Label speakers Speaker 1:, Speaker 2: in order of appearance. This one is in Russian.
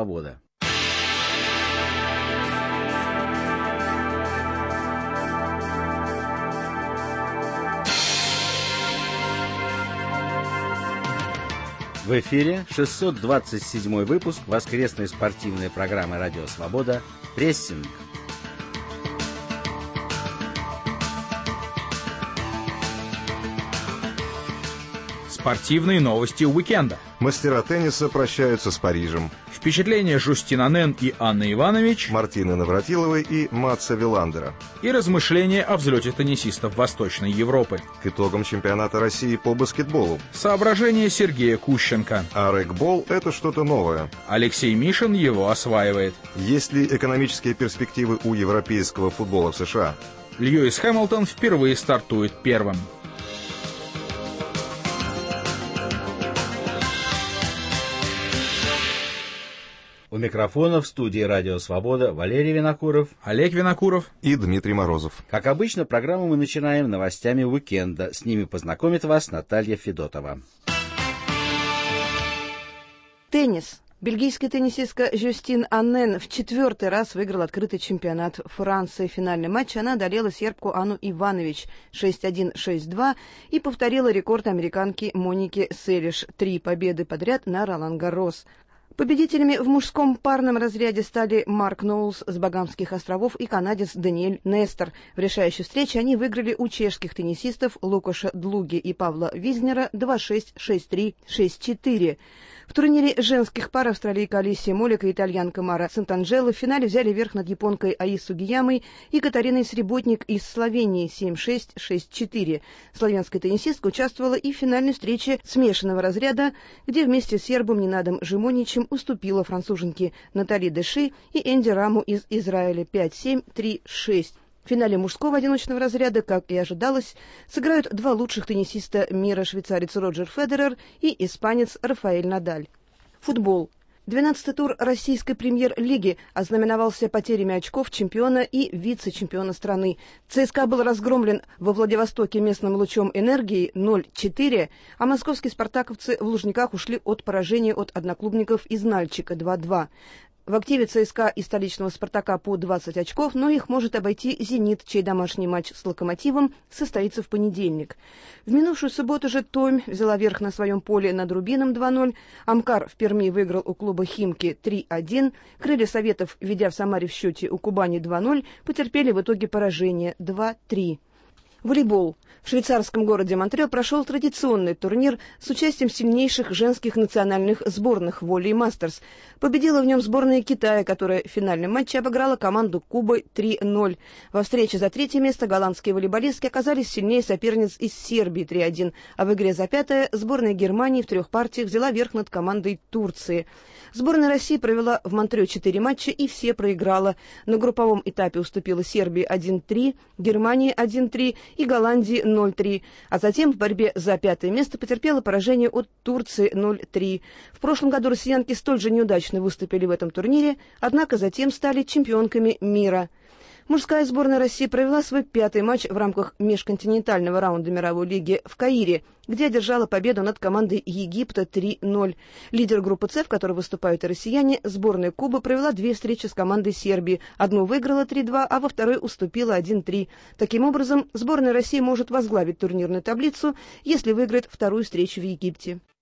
Speaker 1: «Свобода». В эфире 627 выпуск воскресной спортивной программы «Радио Свобода» «Прессинг».
Speaker 2: Спортивные новости уикенда.
Speaker 3: Мастера тенниса прощаются с Парижем.
Speaker 2: Впечатления Жюстин Аннен и Анны Иванович.
Speaker 3: Мартины Навратиловой и Матса Виландера.
Speaker 2: И размышления о взлете теннисистов Восточной Европы.
Speaker 3: К итогам чемпионата России по баскетболу.
Speaker 2: Соображения Сергея Кущенко.
Speaker 3: А регбол – это что-то новое.
Speaker 2: Алексей Мишин его осваивает.
Speaker 3: Есть ли экономические перспективы у европейского футбола в США?
Speaker 2: Льюис Хэмилтон впервые стартует первым.
Speaker 1: У микрофона в студии «Радио Свобода» Валерий Винокуров,
Speaker 2: Олег Винокуров
Speaker 3: и Дмитрий Морозов.
Speaker 1: Как обычно, программу мы начинаем новостями уикенда. С ними познакомит вас Наталья Федотова.
Speaker 4: Теннис. Бельгийская теннисистка Жюстин Аннен в 4-й раз выиграла открытый чемпионат Франции. В финальном матче она одолела сербку Анну Иванович 6-1, 6-2 и повторила рекорд американки Моники Селиш. 3 победы подряд на Ролан-Гаррос. Победителями в мужском парном разряде стали Марк Ноулс с Багамских островов и канадец Даниэль Нестор. В решающей встрече они выиграли у чешских теннисистов Лукаша Длуги и Павла Визнера 2-6, 6-3, 6-4. В турнире женских пар австралийка Алисия Молик и итальянка Мара Сант'Анджело в финале взяли верх над японкой Аи Сугиямой и Катариной Среботник из Словении 7-6, 6-4. Славянская теннисистка участвовала и в финальной встрече смешанного разряда, где вместе с сербом Ненадом Жимоничем уступила француженке Натали Деши и Энди Раму из Израиля 5-7, 3-6. В финале мужского одиночного разряда, как и ожидалось, сыграют 2 лучших теннисиста мира, швейцарец Роджер Федерер и испанец Рафаэль Надаль. Футбол. 12-й тур российской премьер-лиги ознаменовался потерями очков чемпиона и вице-чемпиона страны. ЦСКА был разгромлен во Владивостоке местным лучом энергии 0-4, а московские спартаковцы в Лужниках ушли от поражения от одноклубников из Нальчика 2-2. В активе ЦСКА и столичного «Спартака» по 20 очков, но их может обойти «Зенит», чей домашний матч с «Локомотивом» состоится в понедельник. В минувшую субботу же «Томь» взяла верх на своем поле над «Рубином» 2-0, «Амкар» в Перми выиграл у клуба «Химки» 3-1, «Крылья Советов», ведя в Самаре в счете у «Кубани» 2-0, потерпели в итоге поражение 2-3. Волейбол. В швейцарском городе Монтреал прошел традиционный турнир с участием сильнейших женских национальных сборных «Волей Мастерс». Победила в нем сборная Китая, которая в финальном матче обыграла команду Кубы 3-0. Во встрече за 3-е место голландские волейболистки оказались сильнее соперниц из Сербии 3-1, а в игре за 5-е сборная Германии в 3 партиях взяла верх над командой Турции. Сборная России провела в Монтрео 4 матча и все проиграла. На групповом этапе уступила Сербии 1-3, Германии 1-3 и Голландии 0-3, а затем в борьбе за 5-е место потерпела поражение от Турции 0-3. В прошлом году россиянки столь же неудачно выступили в этом турнире, однако затем стали чемпионками мира. Мужская сборная России провела свой 5-й матч в рамках межконтинентального раунда мировой лиги в Каире, где одержала победу над командой Египта 3-0. Лидер группы С, в которой выступают и россияне, сборная Кубы провела 2 встречи с командой Сербии. Одну выиграла 3-2, а во второй уступила 1-3. Таким образом, сборная России может возглавить турнирную таблицу, если выиграет 2-ю встречу в Египте.